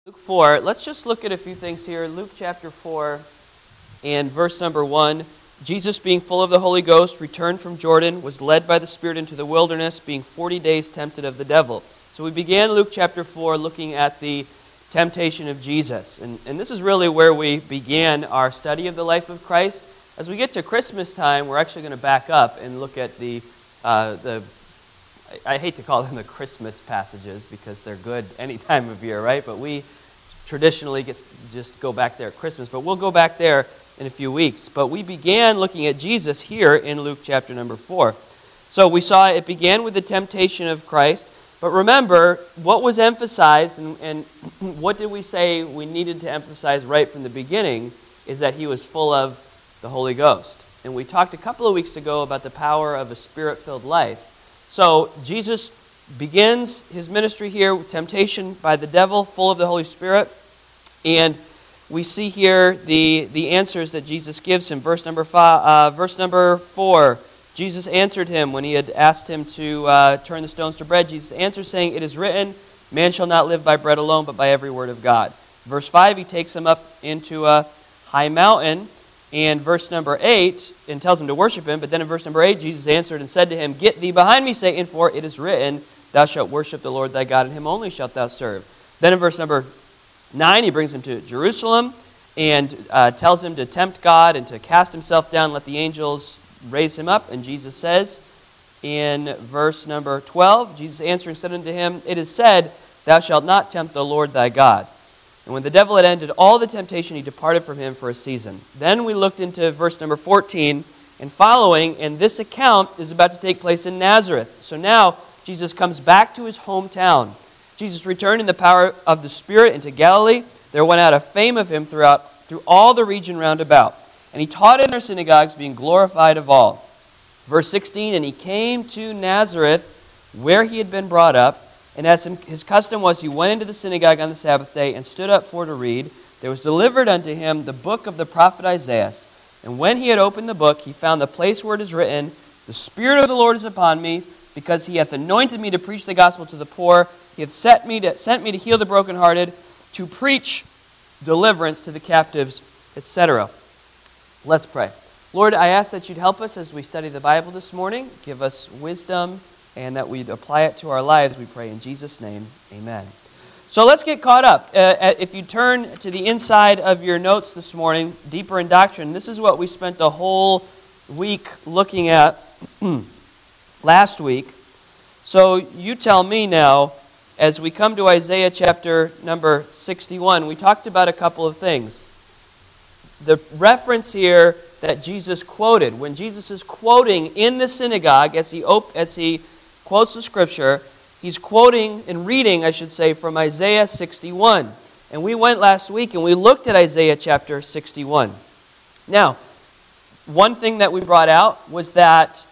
Luke 4, let's just look at a few things here. Luke chapter 4 and verse number 1. Jesus, being full of the Holy Ghost, returned from Jordan, was led by the Spirit into the wilderness, being 40 days tempted of the devil. So we began Luke chapter 4 looking at the temptation of Jesus. And this is really where we began our study of the life of Christ. As we get to Christmas time, we're actually going to back up and look at I hate to call them the Christmas passages because they're good any time of year, right? But we traditionally just go back there at Christmas. But we'll go back there in a few weeks. But we began looking at Jesus here in Luke chapter number 4. So we saw it began with the temptation of Christ. But remember, what was emphasized, and what did we say we needed to emphasize right from the beginning, is that he was full of the Holy Ghost. And we talked a couple of weeks ago about the power of a Spirit-filled life. So Jesus begins his ministry here with temptation by the devil, full of the Holy Spirit. And we see here the answers that Jesus gives him. Verse number 4, Jesus answered him when he had asked him to turn the stones to bread. Jesus answered, saying, "It is written, man shall not live by bread alone, but by every word of God." Verse 5, he takes him up into a high mountain. And verse number 8, and tells him to worship him. But then in verse number 8, Jesus answered and said to him, "Get thee behind me, Satan, for it is written, thou shalt worship the Lord thy God, and him only shalt thou serve." Then in verse number 9, he brings him to Jerusalem and tells him to tempt God and to cast himself down, let the angels raise him up. And Jesus says in verse number 12, Jesus answering said unto him, "It is said, thou shalt not tempt the Lord thy God." And when the devil had ended all the temptation, he departed from him for a season. Then we looked into verse number 14 and following, and this account is about to take place in Nazareth. So now Jesus comes back to his hometown. Jesus returned in the power of the Spirit into Galilee. There went out a fame of him through all the region round about. And he taught in their synagogues, being glorified of all. Verse 16, and he came to Nazareth, where he had been brought up. And as his custom was, he went into the synagogue on the Sabbath day and stood up for to read. There was delivered unto him the book of the prophet Isaiah. And when he had opened the book, he found the place where it is written, "The Spirit of the Lord is upon me, because he hath anointed me to preach the gospel to the poor. He hath sent me to heal the brokenhearted, to preach deliverance to the captives," etc. Let's pray. Lord, I ask that you'd help us as we study the Bible this morning. Give us wisdom, and that we'd apply it to our lives, we pray in Jesus' name, amen. So let's get caught up. If you turn to the inside of your notes this morning, Deeper in Doctrine, this is what we spent the whole week looking at last week. So you tell me now, as we come to Isaiah chapter number 61, we talked about a couple of things. The reference here that Jesus quoted, when Jesus is quoting in the synagogue, as he quotes the scripture, he's quoting and reading, I should say, from Isaiah 61. And we went last week and we looked at Isaiah chapter 61. Now, one thing that we brought out was that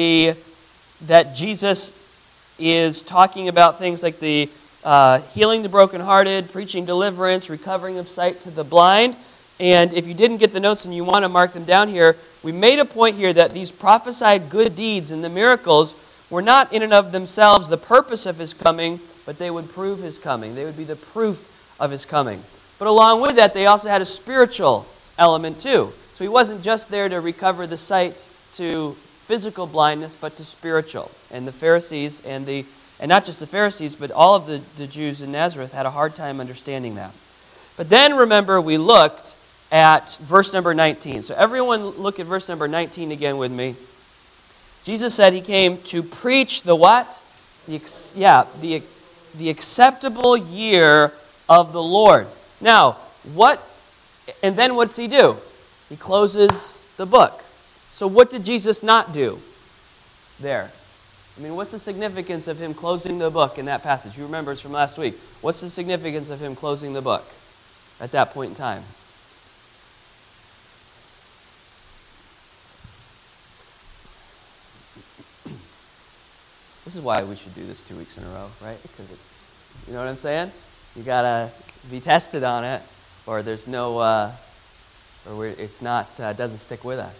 Jesus is talking about things like the healing the brokenhearted, preaching deliverance, recovering of sight to the blind. And if you didn't get the notes and you want to mark them down here, we made a point here that these prophesied good deeds and the miracles were not in and of themselves the purpose of his coming, but they would prove his coming. They would be the proof of his coming. But along with that, they also had a spiritual element too. So he wasn't just there to recover the sight to physical blindness, but to spiritual. And the Pharisees and not just the Pharisees, but all of the Jews in Nazareth had a hard time understanding that. But then remember, we looked at verse number 19. So everyone look at verse number 19 again with me. Jesus said he came to preach the what? The acceptable year of the Lord. Now, and then what's he do? He closes the book. So what did Jesus not do there? I mean, what's the significance of him closing the book in that passage? You remember it's from last week. What's the significance of him closing the book at that point in time? This is why we should do this 2 weeks in a row, right? Because you know what I'm saying? You gotta be tested on it, or there's no, doesn't stick with us.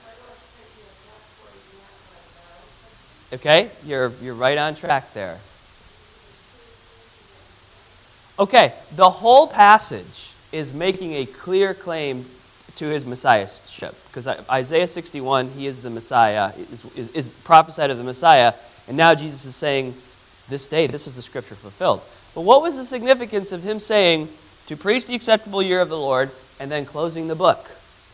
Okay, you're right on track there. Okay, the whole passage is making a clear claim to his messiahship. Because Isaiah 61, he is the Messiah, is prophesied of the Messiah. And now Jesus is saying, this day, this is the scripture fulfilled. But what was the significance of him saying, to preach the acceptable year of the Lord, and then closing the book?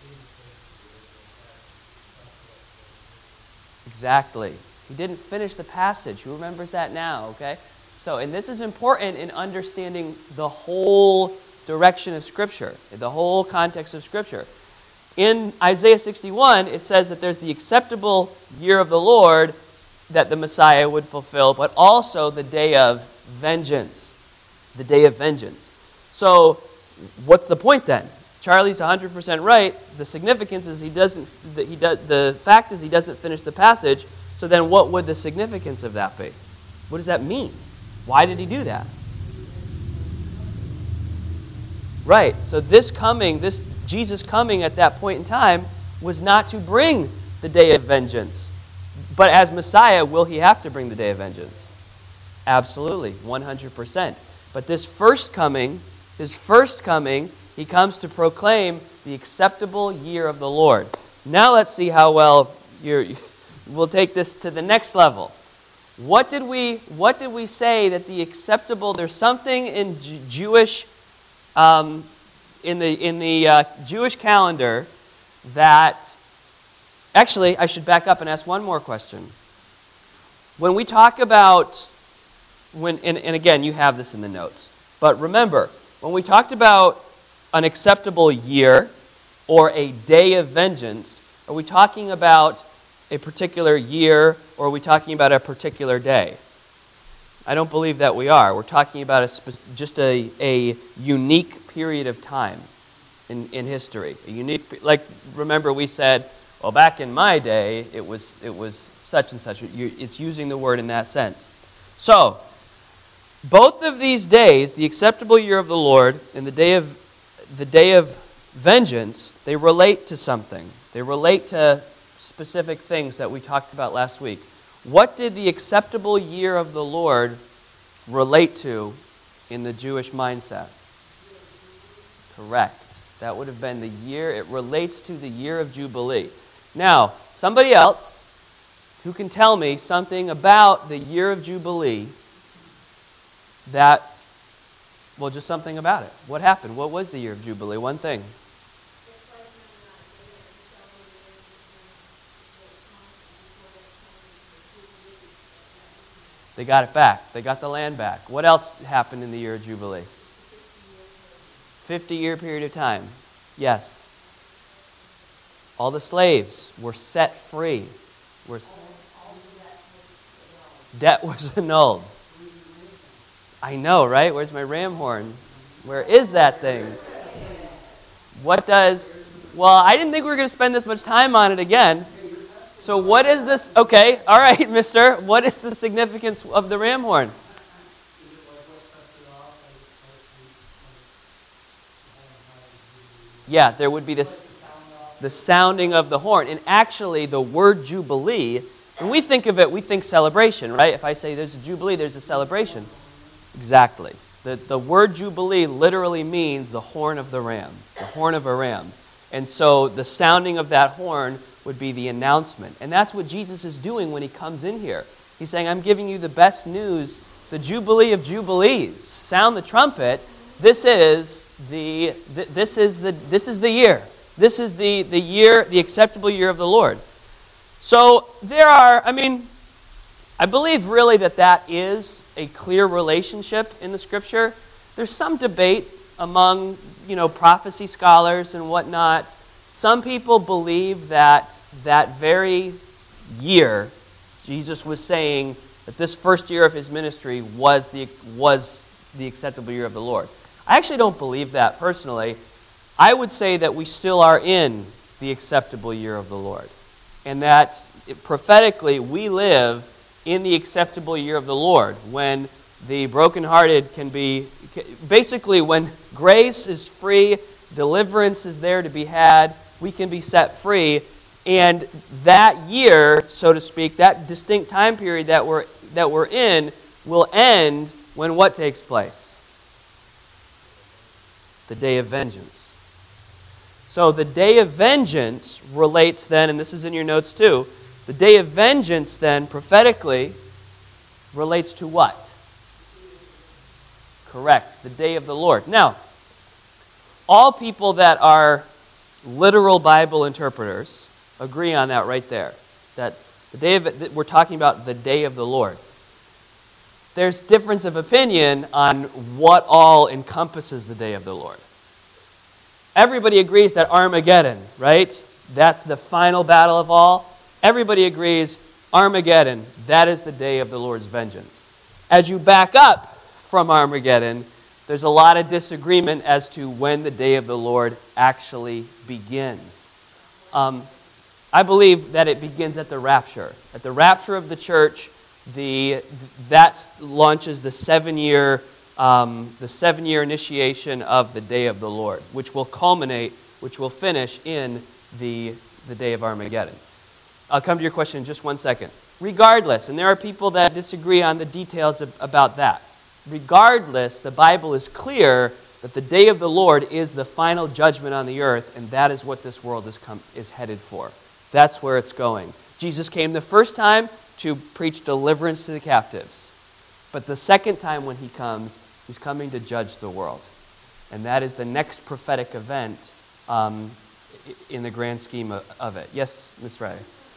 Exactly. He didn't finish the passage. Who remembers that now, okay? So, and this is important in understanding the whole direction of Scripture, the whole context of Scripture. In Isaiah 61, it says that there's the acceptable year of the Lord that the Messiah would fulfill, but also the day of vengeance. The day of vengeance. So, what's the point then? Charlie's 100% right. The significance is the fact is he doesn't finish the passage. So then what would the significance of that be? What does that mean? Why did he do that? Right. So this Jesus coming at that point in time was not to bring the day of vengeance. But as Messiah, will he have to bring the day of vengeance? Absolutely, 100%. But his first coming, he comes to proclaim the acceptable year of the Lord. Now let's see how well we'll take this to the next level. What did we say that the acceptable? There's something in Jewish, in the Jewish calendar that. Actually, I should back up and ask one more question. When we talk about and again, you have this in the notes, but remember when we talked about an acceptable year or a day of vengeance, are we talking about a particular year, or are we talking about a particular day? I don't believe that we are. We're talking about just a unique period of time in history. A unique, like remember we said, well, back in my day, it was such and such. It's using the word in that sense. So, both of these days, the acceptable year of the Lord and the day of vengeance, they relate to something. They relate to specific things that we talked about last week. What did the acceptable year of the Lord relate to in the Jewish mindset? Correct. That would have been the year. It relates to the year of Jubilee. Now, somebody else who can tell me something about the year of Jubilee just something about it. What happened? What was the year of Jubilee? One thing. They got it back. They got the land back. What else happened in the year of Jubilee? 50-year period of time. Yes. All the slaves were set free. Debt was annulled. I know, right? Where's my ram horn? Where is that thing? Well, I didn't think we were going to spend this much time on it again. So what is this? Okay, all right, mister. What is the significance of the ram horn? Yeah, there would be the sounding of the horn. And actually, the word Jubilee, when we think of it, we think celebration, right? If I say there's a Jubilee, there's a celebration. Exactly. The word Jubilee literally means the horn of the ram, the horn of a ram. And so the sounding of that horn would be the announcement. And that's what Jesus is doing when he comes in here. He's saying, I'm giving you the best news, the Jubilee of Jubilees. Sound the trumpet. This is the year. This is the year, the acceptable year of the Lord. So I believe really that is a clear relationship in the Scripture. There's some debate among, prophecy scholars and whatnot. Some people believe that very year, Jesus was saying that this first year of his ministry was the acceptable year of the Lord. I actually don't believe that personally. I would say that we still are in the acceptable year of the Lord. And that prophetically we live in the acceptable year of the Lord, when the brokenhearted can be, basically when grace is free, deliverance is there to be had, we can be set free, and that year, so to speak, that distinct time period that we're in will end when what takes place? The day of vengeance. So the day of vengeance relates then, and this is in your notes too, the day of vengeance then prophetically relates to what? Correct, the day of the Lord. Now, all people that are literal Bible interpreters agree on that right there. That the day of, we're talking about the day of the Lord. There's difference of opinion on what all encompasses the day of the Lord. Everybody agrees that Armageddon, right? That's the final battle of all. Everybody agrees Armageddon, that is the day of the Lord's vengeance. As you back up from Armageddon, there's a lot of disagreement as to when the day of the Lord actually begins. I believe that it begins at the rapture. At the rapture of the church, that launches the 7-year initiation of the day of the Lord, which will culminate, which will finish in the day of Armageddon. I'll come to your question in just one second. Regardless, and there are people that disagree on the details about that. Regardless, the Bible is clear that the day of the Lord is the final judgment on the earth, and that is what this world is headed for. That's where it's going. Jesus came the first time to preach deliverance to the captives. But the second time when he comes, he's coming to judge the world. And that is the next prophetic event in the grand scheme of it. Yes, Ms. Ray?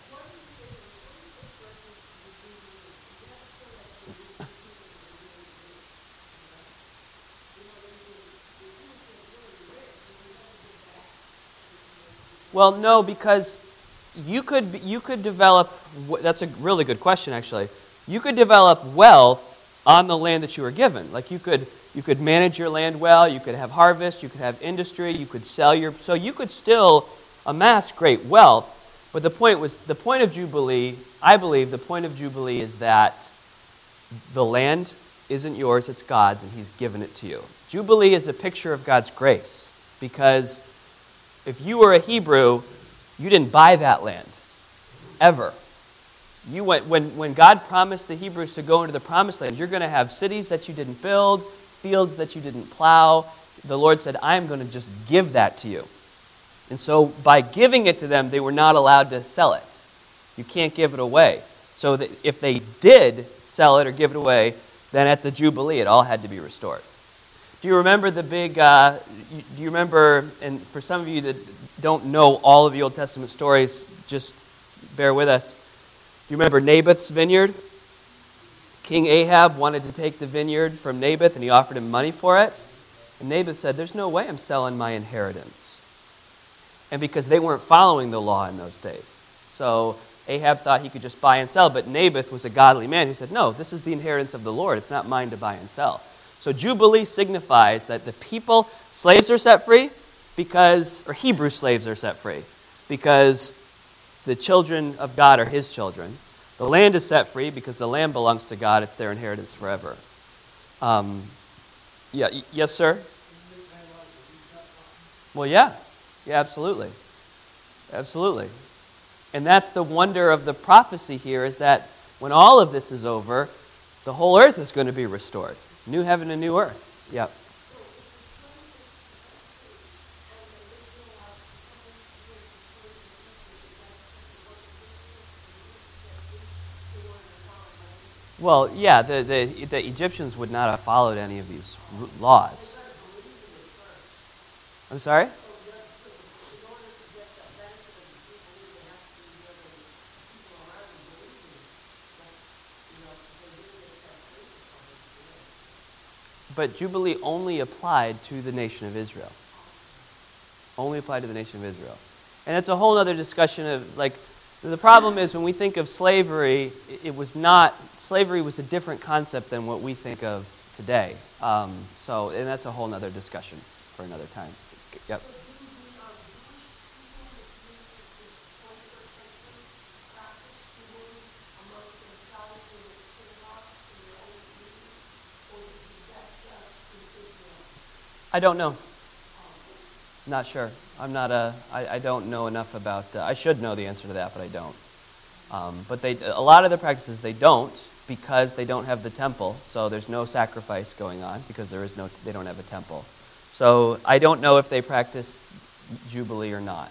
Well, no, because you could develop, that's a really good question actually, you could develop wealth on the land that you were given. Like you could manage your land well, you could have harvest, you could have industry, you could sell so you could still amass great wealth. But the point of Jubilee, I believe the point of Jubilee is that the land isn't yours, it's God's, and he's given it to you. Jubilee is a picture of God's grace, because if you were a Hebrew, you didn't buy that land, ever. You went when God promised the Hebrews to go into the promised land, you're going to have cities that you didn't build, fields that you didn't plow. The Lord said, I'm going to just give that to you. And so by giving it to them, they were not allowed to sell it. You can't give it away. So that if they did sell it or give it away, then at the Jubilee, it all had to be restored. Do you remember do you remember, and for some of you that don't know all of the Old Testament stories, just bear with us. Do you remember Naboth's vineyard? King Ahab wanted to take the vineyard from Naboth, and he offered him money for it. And Naboth said, there's no way I'm selling my inheritance. And because they weren't following the law in those days. So Ahab thought he could just buy and sell, but Naboth was a godly man. He said, no, this is the inheritance of the Lord. It's not mine to buy and sell. So Jubilee signifies that the people, slaves are set free or Hebrew slaves are set free because the children of God are his children. The land is set free because the land belongs to God. It's their inheritance forever. Yes, sir? Well, yeah, absolutely. Absolutely. And that's the wonder of the prophecy here, is that when all of this is over, the whole earth is going to be restored. New heaven and new earth. Yep. Well, yeah, the Egyptians would not have followed any of these laws. I'm sorry? But Jubilee only applied to the nation of Israel. Only applied to the nation of Israel. And it's a whole other discussion of, like, the problem is when we think of slavery, slavery was a different concept than what we think of today. And that's a whole other discussion for another time. Yep. I don't know. Not sure. I don't know enough about, I should know the answer to that, but I don't. But a lot of the practices they don't, because they don't have the temple, so there's no sacrifice going on because they don't have a temple. So I don't know if they practice Jubilee or not.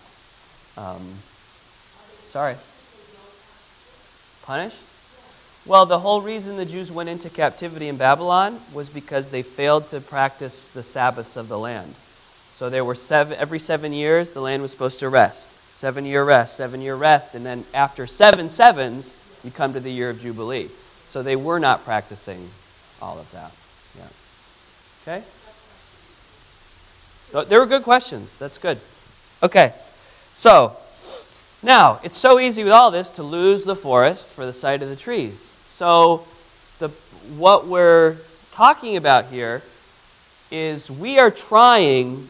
Sorry. Punished? Well, the whole reason the Jews went into captivity in Babylon was because they failed to practice the Sabbaths of the land. So there were every 7 years, the land was supposed to rest. 7-year rest, 7-year rest, and then after 7 sevens, you come to the year of Jubilee. So they were not practicing all of that. Yeah. Okay? They were good questions. That's good. Okay. So, now, it's so easy with all this to lose the forest for the sight of the trees. So, what we're talking about here is we are trying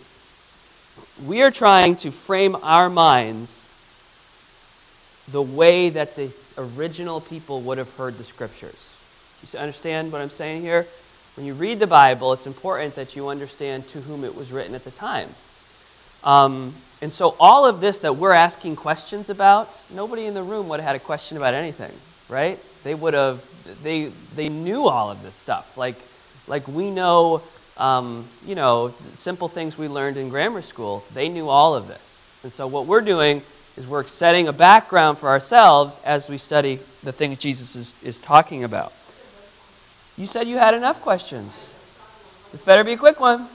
to frame our minds the way that the original people would have heard the Scriptures. You understand what I'm saying here? When you read the Bible, it's important that you understand to whom it was written at the time. And so all of this that we're asking questions about, nobody in the room would have had a question about anything, right? They would have, they knew all of this stuff. Like we know, simple things we learned in grammar school. They knew all of this. And so what we're doing is we're setting a background for ourselves as we study the things Jesus is talking about. You said you had enough questions. This better be a quick one.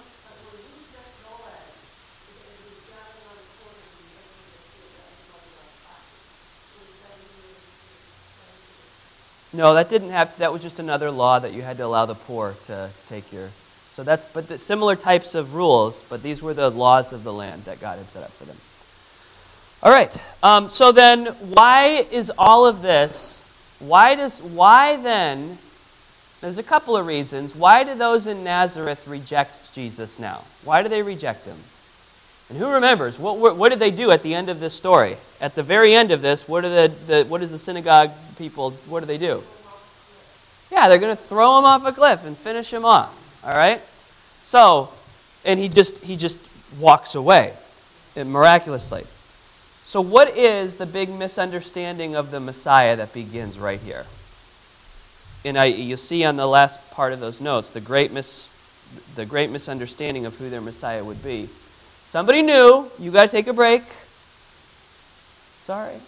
No, that didn't have. That was just another law that you had to allow the poor to take your. So similar types of rules, but these were the laws of the land that God had set up for them. All right. So then, why is all of this? Why then? There's a couple of reasons. Why do those in Nazareth reject Jesus now? Why do they reject him? And who remembers? What did they do at the end of this story? At the very end of this, what is the synagogue people, what do they do? Yeah, they're going to throw him off a cliff and finish him off. All right? So, and he just walks away miraculously. So what is the big misunderstanding of the Messiah that begins right here? And you'll see on the last part of those notes, the great misunderstanding of who their Messiah would be. Somebody knew, you got to take a break. Sorry.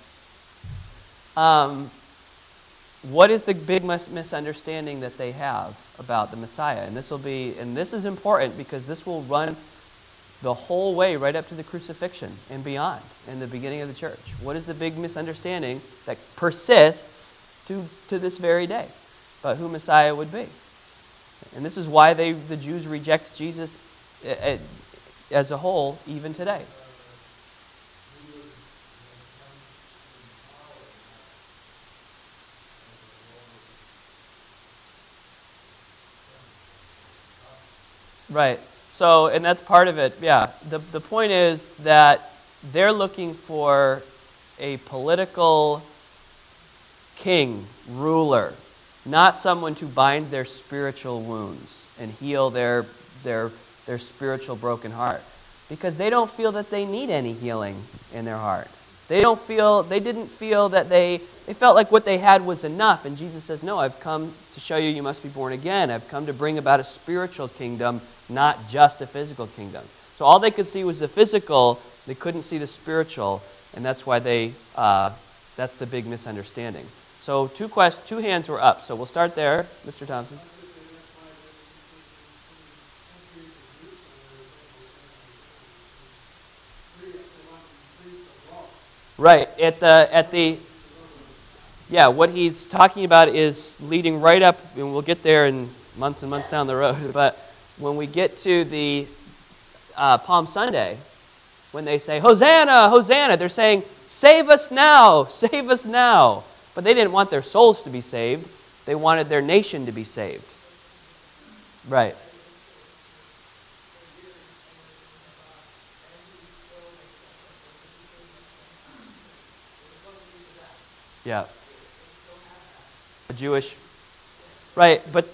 What is the big misunderstanding that they have about the Messiah? And this is important because this will run the whole way right up to the crucifixion and beyond in the beginning of the church. What is the big misunderstanding that persists to this very day about who Messiah would be? And this is why the Jews reject Jesus as a whole even today. Right. So, and that's part of it, yeah. The point is that they're looking for a political king, ruler, not someone to bind their spiritual wounds and heal their spiritual broken heart. Because they don't feel that they need any healing in their heart. They didn't feel that they felt like what they had was enough. And Jesus says, no, I've come to show you you must be born again. I've come to bring about a spiritual kingdom, not just a physical kingdom. So all they could see was the physical, they couldn't see the spiritual, and that's why that's the big misunderstanding. So two hands were up, so we'll start there. Mr. Thompson. Right, what he's talking about is leading right up, and we'll get there in months and months down the road, but when we get to the Palm Sunday, when they say, Hosanna, Hosanna, they're saying, save us now, save us now. But they didn't want their souls to be saved. They wanted their nation to be saved. Right. Yeah. A Jewish. Right, but.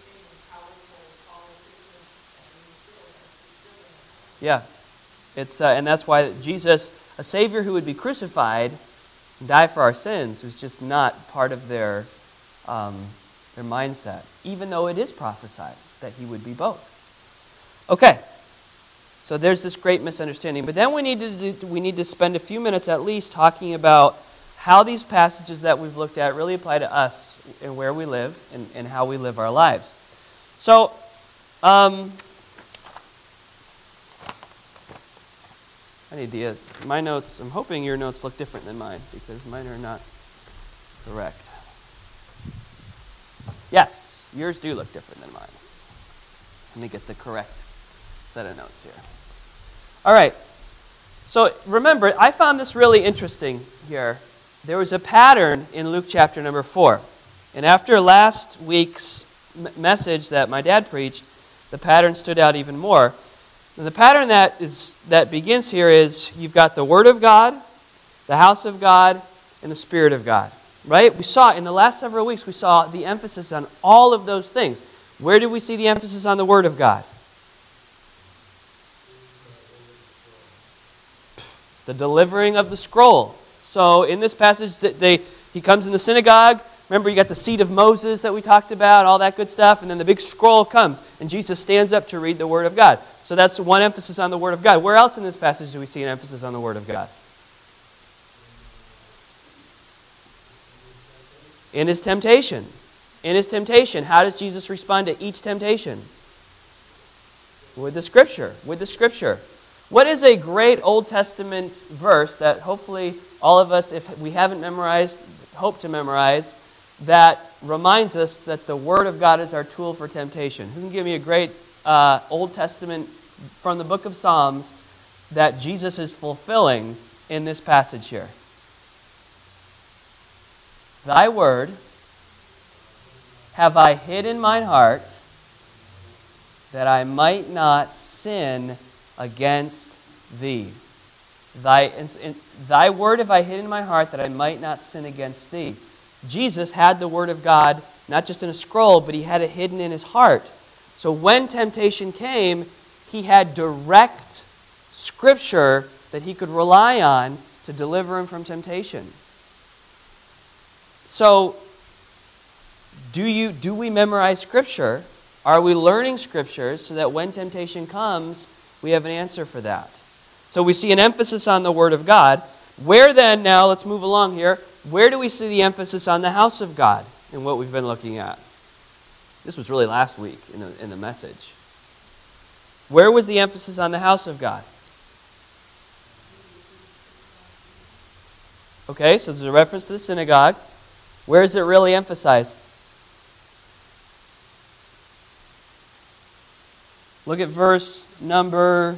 Yeah. It's and that's why Jesus, a Savior who would be crucified and die for our sins, was just not part of their mindset, even though it is prophesied that he would be both. Okay. So there's this great misunderstanding. But then we need to spend a few minutes at least talking about how these passages that we've looked at really apply to us and where we live and how we live our lives. So, my notes, I'm hoping your notes look different than mine because mine are not correct. Yes, yours do look different than mine. Let me get the correct set of notes here. All right. So remember, I found this really interesting here. There was a pattern in Luke chapter number 4. And after last week's message that my dad preached, the pattern stood out even more. And the pattern that begins here is you've got the Word of God, the house of God, and the Spirit of God. Right? We saw in the last several weeks, we saw the emphasis on all of those things. Where did we see the emphasis on the Word of God? The delivering of the scroll. So in this passage, he comes in the synagogue. Remember, you got the seat of Moses that we talked about, all that good stuff, and then the big scroll comes, and Jesus stands up to read the Word of God. So that's one emphasis on the Word of God. Where else in this passage do we see an emphasis on the Word of God? In his temptation. In his temptation. How does Jesus respond to each temptation? With the Scripture. With the Scripture. What is a great Old Testament verse that hopefully all of us, if we haven't memorized, hope to memorize, that reminds us that the Word of God is our tool for temptation? Who can give me a great Old Testament from the book of Psalms that Jesus is fulfilling in this passage here? Thy word have I hid in mine heart that I might not sin against thee. Thy word have I hid in my heart that I might not sin against thee. Jesus had the Word of God not just in a scroll, but he had it hidden in his heart. So when temptation came, he had direct Scripture that he could rely on to deliver him from temptation. So, do we memorize Scripture? Are we learning Scriptures so that when temptation comes, we have an answer for that? So we see an emphasis on the Word of God. Where then, now let's move along here, where do we see the emphasis on the house of God in what we've been looking at? This was really last week in the message. Where was the emphasis on the house of God? Okay, so there's a reference to the synagogue. Where is it really emphasized? Look at verse number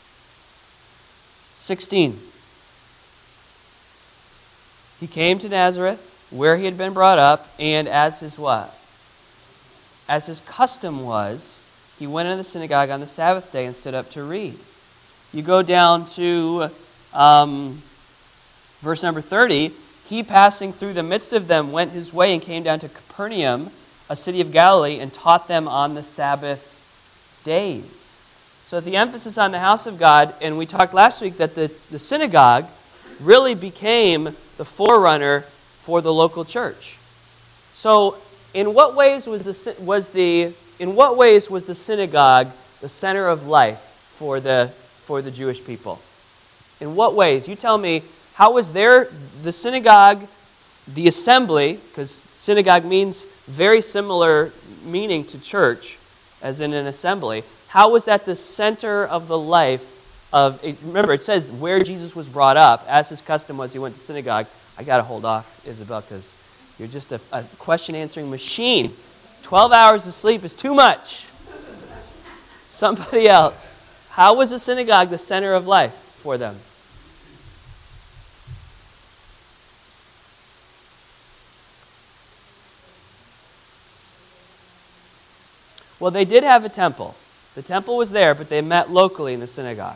16. He came to Nazareth, where he had been brought up, and as his what? As his custom was, he went into the synagogue on the Sabbath day and stood up to read. You go down to verse number 30. He, passing through the midst of them, went his way and came down to Capernaum, a city of Galilee, and taught them on the Sabbath days. So the emphasis on the house of God, and we talked last week that the synagogue really became the forerunner for the local church. So in what ways was the synagogue the center of life for the Jewish people? In what ways? You tell me. How was the synagogue, the assembly, because synagogue means very similar meaning to church, as in an assembly. How was that the center of the life of, remember it says where Jesus was brought up, as his custom was, he went to synagogue. I got to hold off, Isabel, because you're just a question answering machine. 12 hours of sleep is too much. Somebody else. How was the synagogue the center of life for them? Well, they did have a temple. The temple was there, but they met locally in the synagogue.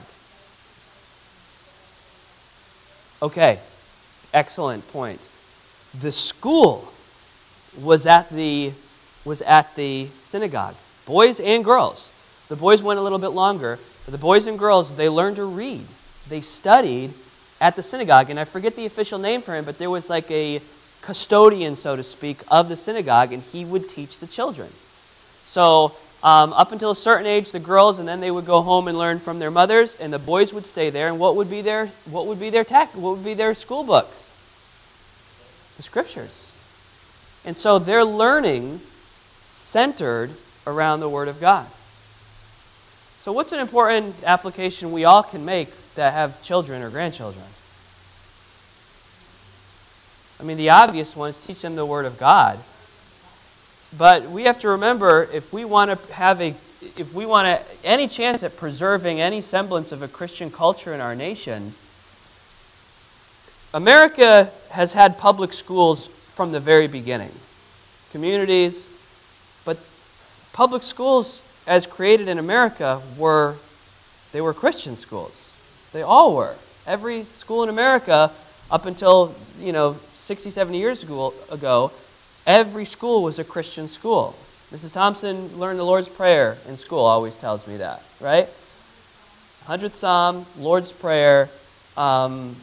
Okay, excellent point. The school was at the synagogue, boys and girls. The boys went a little bit longer, but the boys and girls, they learned to read. They studied at the synagogue, and I forget the official name for him, but there was like a custodian, so to speak, of the synagogue, and he would teach the children. So Up until a certain age, the girls, and then they would go home and learn from their mothers, and the boys would stay there. And what would be their school books? The Scriptures. And so their learning centered around the Word of God. So what's an important application we all can make that have children or grandchildren? I mean, the obvious one is teach them the Word of God. But we have to remember, if we want any chance at preserving any semblance of a Christian culture in our nation, America has had public schools from the very beginning. Communities, but public schools as created in America were Christian schools. They all were. Every school in America up until, 60, 70 years ago, every school was a Christian school. Mrs. Thompson learned the Lord's Prayer in school, always tells me that, right? 100th Psalm, Lord's Prayer, and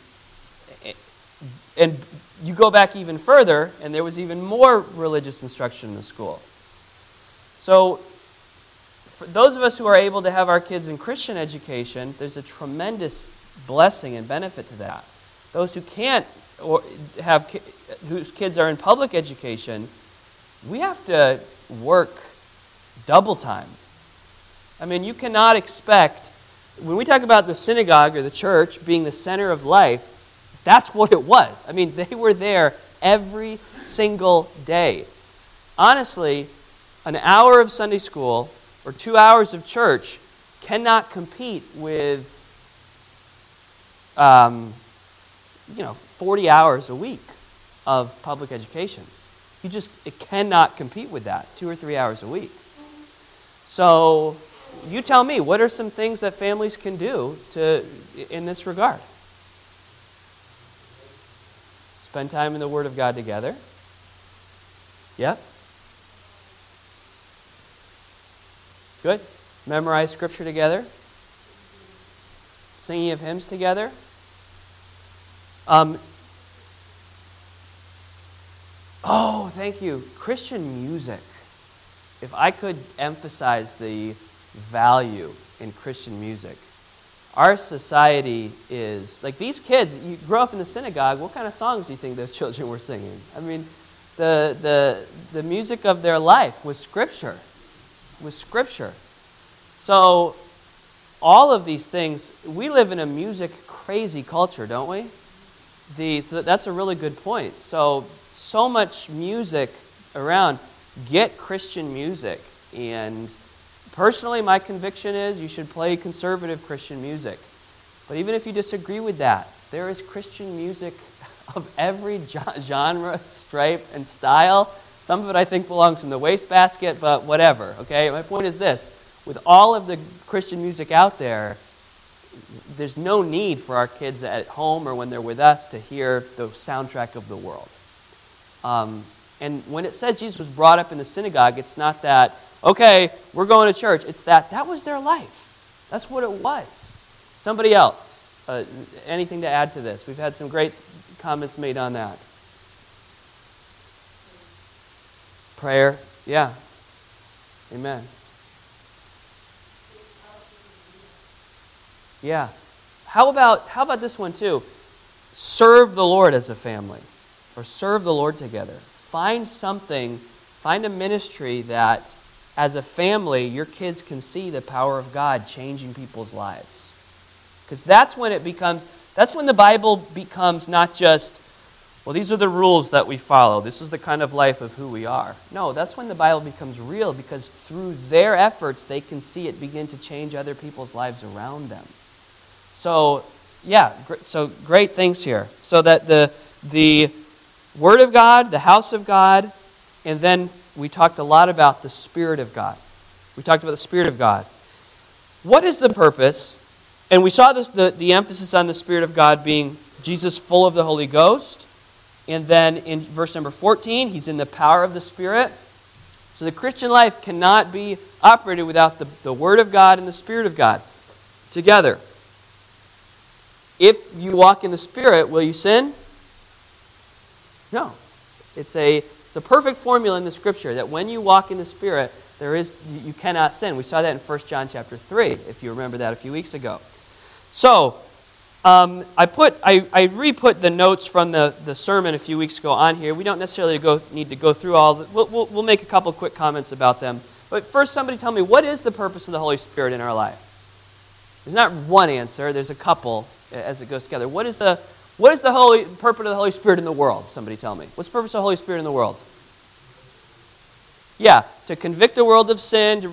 you go back even further, and there was even more religious instruction in the school. So, for those of us who are able to have our kids in Christian education, there's a tremendous blessing and benefit to that. Those who can't, or whose kids are in public education, we have to work double time. I mean, you cannot expect, when we talk about the synagogue or the church being the center of life, that's what it was. I mean, they were there every single day. Honestly, an hour of Sunday school or 2 hours of church cannot compete with 40 hours a week of public education. It cannot compete with that, 2 or 3 hours a week. So you tell me, what are some things that families can do in this regard? Spend time in the Word of God together. Yep. Good. Memorize Scripture together. Singing of hymns together. Thank you. Christian music. If I could emphasize the value in Christian music. Our society is, like these kids, you grow up in the synagogue, what kind of songs do you think those children were singing? I mean, the music of their life was Scripture. So, all of these things, we live in a music-crazy culture, don't we? So that's a really good point. So much music around. Get Christian music. And personally, my conviction is you should play conservative Christian music. But even if you disagree with that, there is Christian music of every genre, stripe, and style. Some of it I think belongs in the wastebasket, but whatever, okay? My point is this. With all of the Christian music out there, there's no need for our kids at home or when they're with us to hear the soundtrack of the world. And when it says Jesus was brought up in the synagogue, it's not that, okay, we're going to church. It's that was their life. That's what it was. Somebody else, anything to add to this? We've had some great comments made on that. Prayer, yeah. Amen. Yeah. How about this one too? Serve the Lord as a family, or serve the Lord together. Find a ministry that, as a family, your kids can see the power of God changing people's lives. Because that's when the Bible becomes not just, well, these are the rules that we follow. This is the kind of life of who we are. No, that's when the Bible becomes real, because through their efforts, they can see it begin to change other people's lives around them. So, yeah, so great things here. So that the Word of God, the house of God, and then we talked a lot about the Spirit of God. We talked about the Spirit of God. What is the purpose? And we saw this, the emphasis on the Spirit of God being Jesus full of the Holy Ghost. And then in verse number 14, he's in the power of the Spirit. So the Christian life cannot be operated without the Word of God and the Spirit of God together. If you walk in the Spirit, will you sin? No. It's a perfect formula in the Scripture that when you walk in the Spirit, You cannot sin. We saw that in 1 John chapter 3, if you remember that a few weeks ago. So, I re-put the notes from the sermon a few weeks ago on here. We don't necessarily need to go through all. We'll make a couple quick comments about them. But first, somebody tell me, what is the purpose of the Holy Spirit in our life? There's not one answer. There's a couple as it goes together. What is the purpose of the Holy Spirit in the world? Somebody tell me. What's the purpose of the Holy Spirit in the world? Yeah, to convict the world of sin,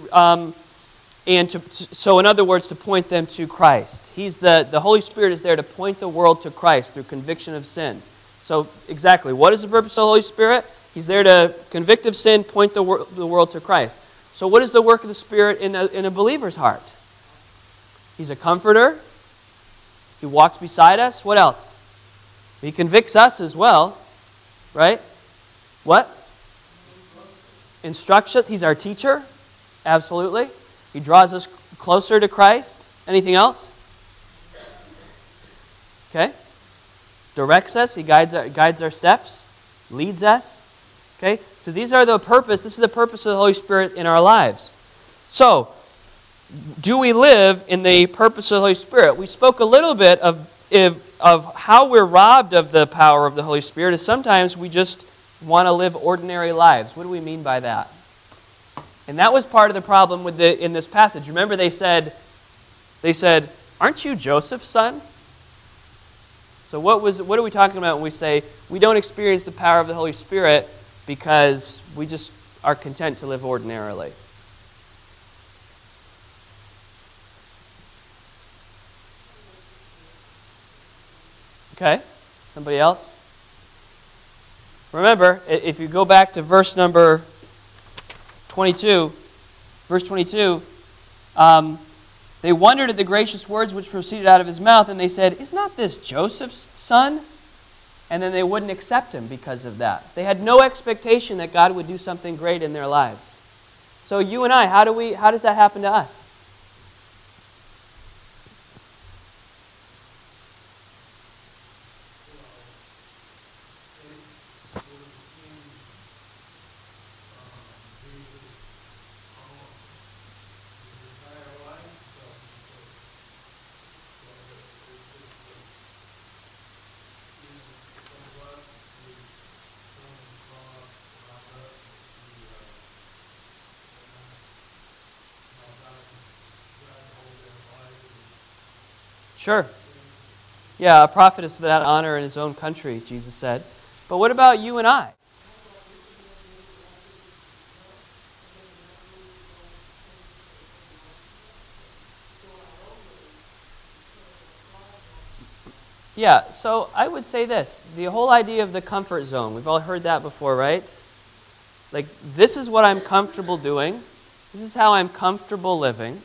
so in other words, to point them to Christ. The Holy Spirit is there to point the world to Christ through conviction of sin. So exactly, what is the purpose of the Holy Spirit? He's there to convict of sin, point the world to Christ. So what is the work of the Spirit in a believer's heart? He's a comforter. He walks beside us. What else? He convicts us as well, right? What? Instructs us. He's our teacher. Absolutely. He draws us closer to Christ. Anything else? Okay. Directs us. He guides our steps. Leads us. Okay. So these are the purpose. This is the purpose of the Holy Spirit in our lives. So, do we live in the purpose of the Holy Spirit? We spoke a little bit of how we're robbed of the power of the Holy Spirit. Is sometimes we just want to live ordinary lives. What do we mean by that? And that was part of the problem in this passage. Remember they said, "Aren't you Joseph's son?" So what are we talking about when we say we don't experience the power of the Holy Spirit because we just are content to live ordinarily? Okay, somebody else? Remember, if you go back to verse number 22, they wondered at the gracious words which proceeded out of his mouth, and they said, "Is not this Joseph's son?" And then they wouldn't accept him because of that. They had no expectation that God would do something great in their lives. So you and I, how does that happen to us? Sure. Yeah, a prophet is without honor in his own country, Jesus said. But what about you and I? Yeah, so I would say this. The whole idea of the comfort zone, we've all heard that before, right? Like, this is what I'm comfortable doing. This is how I'm comfortable living.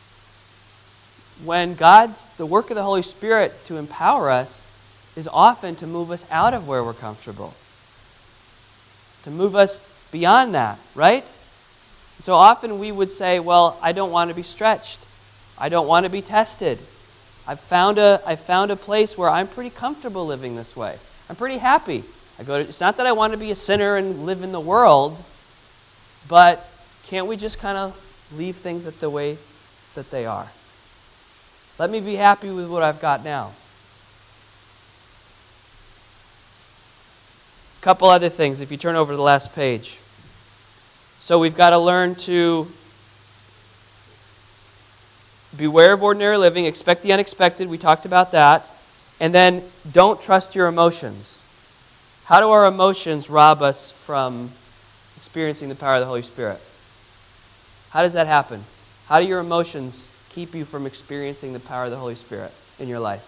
When the work of the Holy Spirit to empower us is often to move us out of where we're comfortable. To move us beyond that, right? So often we would say, well, I don't want to be stretched. I don't want to be tested. I found a place where I'm pretty comfortable living this way. I'm pretty happy. It's not that I want to be a sinner and live in the world, but can't we just kind of leave things the way that they are? Let me be happy with what I've got now. A couple other things, if you turn over to the last page. So we've got to learn to beware of ordinary living, expect the unexpected, we talked about that, and then don't trust your emotions. How do our emotions rob us from experiencing the power of the Holy Spirit? How does that happen? How do your emotions keep you from experiencing the power of the Holy Spirit in your life?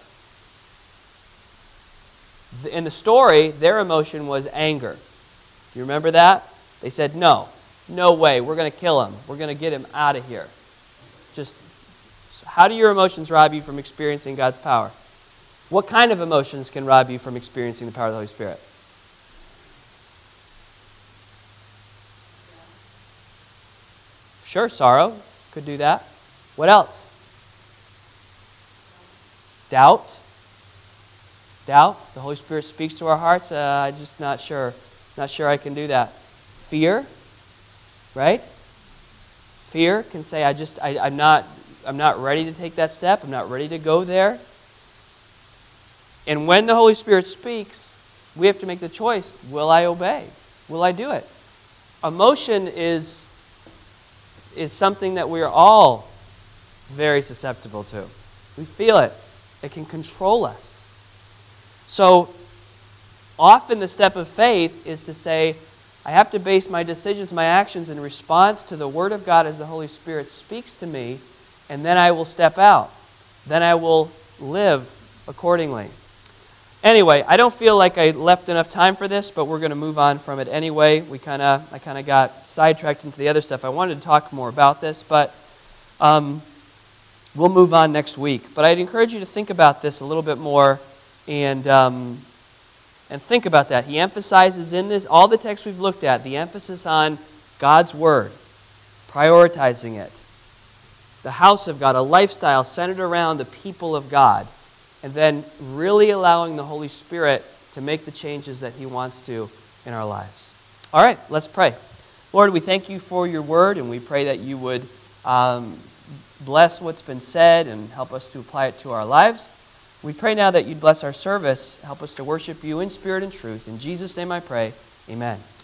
In the story, their emotion was anger. Do you remember that? They said, no way, we're going to kill him. We're going to get him out of here. How do your emotions rob you from experiencing God's power? What kind of emotions can rob you from experiencing the power of the Holy Spirit? Sure, sorrow could do that. What else? Doubt. Doubt. The Holy Spirit speaks to our hearts. I'm just not sure. Not sure I can do that. Fear. Right? fear can say, I'm not ready to take that step. I'm not ready to go there. And when the Holy Spirit speaks, we have to make the choice. Will I obey? Will I do it? Emotion is something that we are all very susceptible to. We feel it. It can control us. So often the step of faith is to say, I have to base my decisions, my actions in response to the Word of God as the Holy Spirit speaks to me, and then I will step out. Then I will live accordingly. Anyway, I don't feel like I left enough time for this, but we're going to move on from it anyway. I kind of got sidetracked into the other stuff. I wanted to talk more about this, but we'll move on next week. But I'd encourage you to think about this a little bit more and think about that. He emphasizes in this, all the texts we've looked at, the emphasis on God's Word, prioritizing it, the house of God, a lifestyle centered around the people of God, and then really allowing the Holy Spirit to make the changes that He wants to in our lives. All right, let's pray. Lord, we thank You for Your Word, and we pray that You would bless what's been said and help us to apply it to our lives. We pray now that You'd bless our service, help us to worship You in spirit and truth. In Jesus' name I pray, amen.